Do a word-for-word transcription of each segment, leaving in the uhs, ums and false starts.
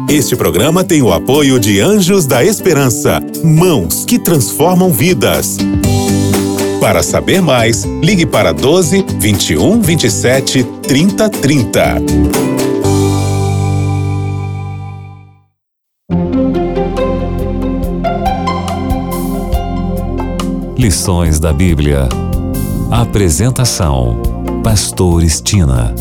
Este programa tem o apoio de Anjos da Esperança, mãos que transformam vidas. Para saber mais, ligue para doze, vinte e um, vinte e sete, trinta, trinta. Lições da Bíblia. Apresentação: Pastor Estina.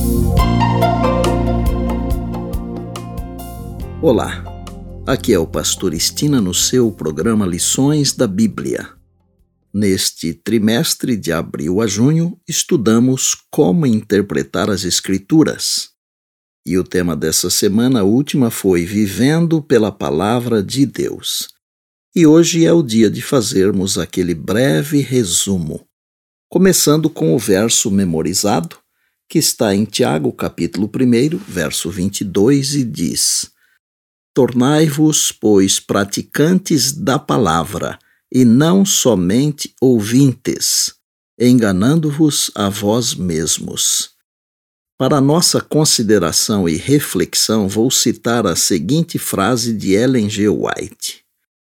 Olá, aqui é o Pastor Estina no seu programa Lições da Bíblia. Neste trimestre de abril a junho, estudamos como interpretar as Escrituras. E o tema dessa semana última foi Vivendo pela Palavra de Deus. E hoje é o dia de fazermos aquele breve resumo, começando com o verso memorizado, que está em Tiago, capítulo um, verso vinte e dois, e diz: Tornai-vos, pois, praticantes da palavra, e não somente ouvintes, enganando-vos a vós mesmos. Para nossa consideração e reflexão, vou citar a seguinte frase de Ellen G. White: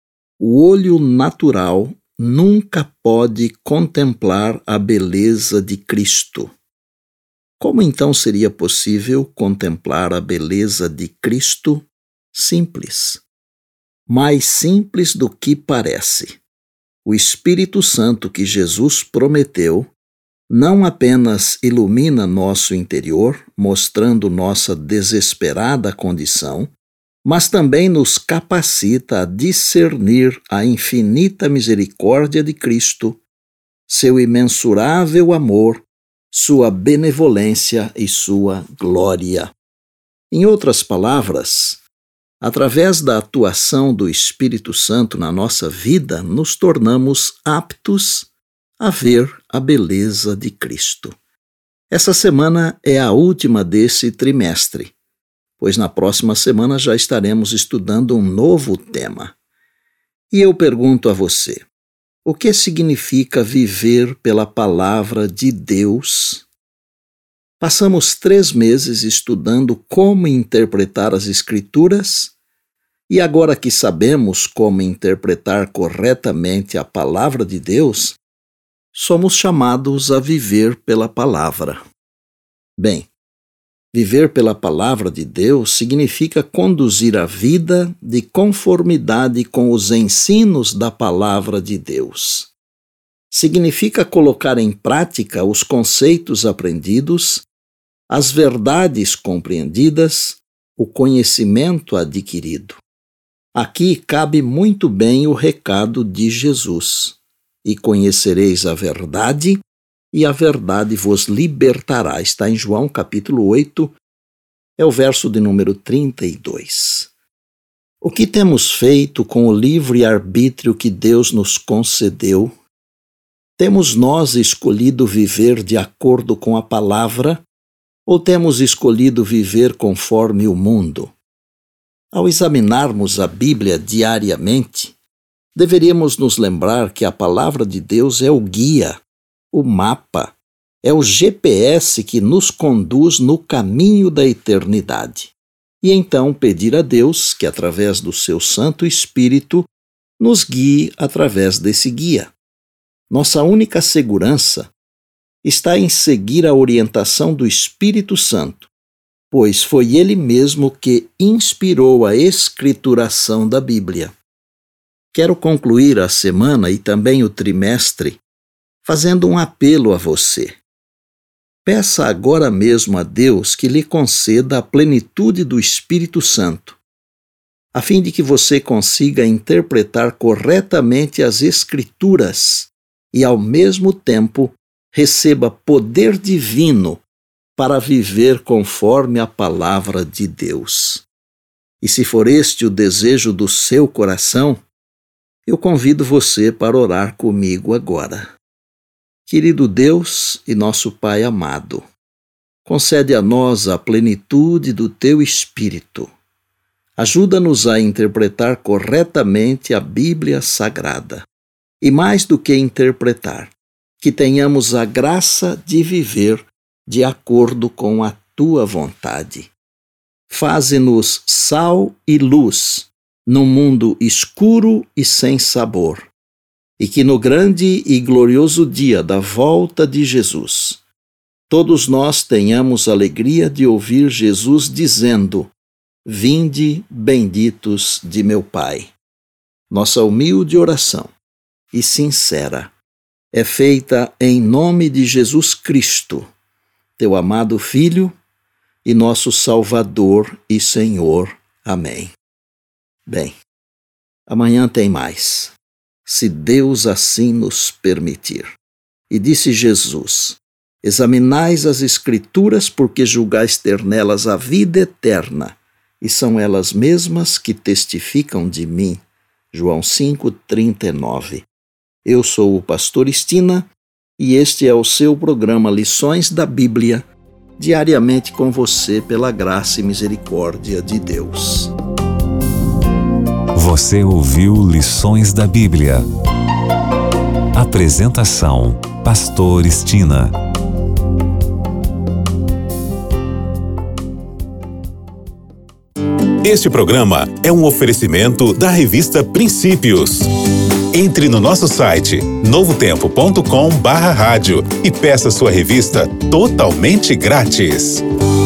O olho natural nunca pode contemplar a beleza de Cristo. Como então seria possível contemplar a beleza de Cristo? Simples. Mais simples do que parece. O Espírito Santo que Jesus prometeu não apenas ilumina nosso interior, mostrando nossa desesperada condição, mas também nos capacita a discernir a infinita misericórdia de Cristo, seu imensurável amor, sua benevolência e sua glória. Em outras palavras, através da atuação do Espírito Santo na nossa vida, nos tornamos aptos a ver a beleza de Cristo. Essa semana é a última desse trimestre, pois na próxima semana já estaremos estudando um novo tema. E eu pergunto a você, o que significa viver pela palavra de Deus? Passamos três meses estudando como interpretar as Escrituras, e agora que sabemos como interpretar corretamente a palavra de Deus, somos chamados a viver pela palavra. Bem, viver pela palavra de Deus significa conduzir a vida de conformidade com os ensinos da palavra de Deus. Significa colocar em prática os conceitos aprendidos, as verdades compreendidas, o conhecimento adquirido. Aqui cabe muito bem o recado de Jesus: E conhecereis a verdade, e a verdade vos libertará. Está em João capítulo oito, é o verso de número trinta e dois. O que temos feito com o livre-arbítrio que Deus nos concedeu? Temos nós escolhido viver de acordo com a palavra, ou temos escolhido viver conforme o mundo? Ao examinarmos a Bíblia diariamente, deveríamos nos lembrar que a palavra de Deus é o guia, o mapa, é o G P S que nos conduz no caminho da eternidade. E então pedir a Deus que, através do seu Santo Espírito, nos guie através desse guia. Nossa única segurança está em seguir a orientação do Espírito Santo, pois foi ele mesmo que inspirou a escrituração da Bíblia. Quero concluir a semana e também o trimestre fazendo um apelo a você. Peça agora mesmo a Deus que lhe conceda a plenitude do Espírito Santo, a fim de que você consiga interpretar corretamente as Escrituras e, ao mesmo tempo, receba poder divino para viver conforme a palavra de Deus. E se for este o desejo do seu coração, eu convido você para orar comigo agora. Querido Deus e nosso Pai amado, concede a nós a plenitude do Teu Espírito. Ajuda-nos a interpretar corretamente a Bíblia Sagrada. E mais do que interpretar, que tenhamos a graça de viver de acordo com a Tua vontade. Faze-nos sal e luz num mundo escuro e sem sabor. E que no grande e glorioso dia da volta de Jesus, todos nós tenhamos a alegria de ouvir Jesus dizendo: Vinde, benditos de meu Pai. Nossa humilde oração e sincera é feita em nome de Jesus Cristo, teu amado Filho e nosso Salvador e Senhor. Amém. Bem, amanhã tem mais, se Deus assim nos permitir. E disse Jesus: Examinais as Escrituras, porque julgais ter nelas a vida eterna, e são elas mesmas que testificam de mim. João cinco, trinta e nove. Eu sou o pastor Estina, e este é o seu programa Lições da Bíblia, diariamente com você pela graça e misericórdia de Deus. Você ouviu Lições da Bíblia. Apresentação: Pastor Estina. Este programa é um oferecimento da revista Princípios. Entre no nosso site novo tempo ponto com barra rádio e peça sua revista totalmente grátis.